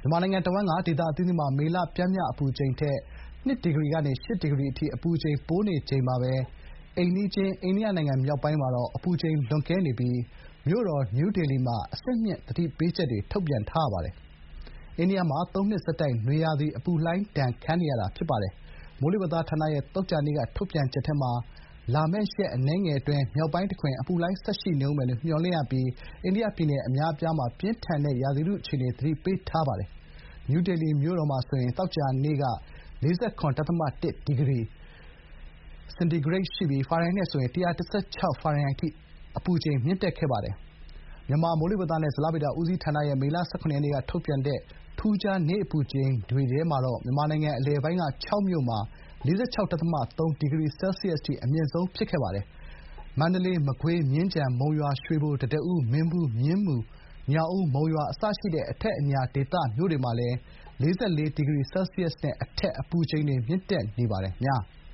မြန်မာနိုင်ငံတဝန်းကဒေသအသီးသီးမှာမေလပျမ်းမျှအပူချိန်ထက်2 ဒီဂရီကနေ8 ဒီဂရီအထိအပူချိန်ပိုနေချိန်မှာပဲအိမ်နီးချင်းအိန္ဒိယနိုင်ငံမြောက်ပိုင်းမှာတော့အပူချိန်လွန်ကဲနေပြီးမြို့တော်နယူးဒေလီမှာအဆင့်မြင့်သတိပေးချက်တွေထုတ်ပြန်ထားရပါတယ်။အိန္ဒိယမှာ3 နှစ်ဆက်တိုက်နွေရာသီအပူလှိုင်းဒဏ်ခံနေရတာဖြစ်ပါတယ်။မိုးလေဝသဌာနရဲ့သောကြာနေ့ကထုတ်ပြန်ချက်ထဲမှာလာမယ့်ရက်အနည်းငယ်အတွင်းမြောက်ပိုင်းတခွင်အပူလှိုင်းဆက်ရှိနေဦးမယ်လို့မျှော်လင့်ရပြီးအိန္ဒိယပြည်နယ်အများအပြားမှာပြင်းထန်တဲ့ရာသီဥတုအခြေအနေသတိပေးထားပါတယ်။နယူးဒေလီမြို့တော်မှာဆိုရင်သောကြာနေ့က 47.1 ဒီဂရီစင်တီဂရိတ်ရှိပြီးဖာရင်ဟိုက်နဲ့ဆိုရင် 116 ဖာရင်ဟိုက်အထိအပူချိန်မြင့်တက်ခဲ့ပါတယ်။မြန်မာမိုးလေဝသနဲ့ဇလဗေဒဦးစီးဌာနရဲ့မေလ 17 ရက်နေ့ကထုတ်ပြန်တဲ့ထူးခြားနေ့အပူချိန်တွေထဲမှာတော့မြန်မာနိုင်ငံအလယ်ပိုင်းက6 မြို့မှာ 46.3 ဒီဂရီဆဲလ်စီးယပ်စ်အထိအမြင့်ဆုံးဖြစ်ခဲ့ပါတယ်။မန္တလေး၊မကွေး၊မြင်းခြံ၊မုံရွာ၊ရွှေဘို၊တဒအူး၊မင်းဘူး၊မြင်းမူ၊မြောက်ဦး၊မုံရွာအစရှိတဲ့အထက်အညာဒေသမြို့တွေမှာလည်း 44 ဒီဂရီဆဲလ်စီးယပ်စ်နဲ့အထက်အပူချိန်တွေမြင့်တက်နေပါတယ်။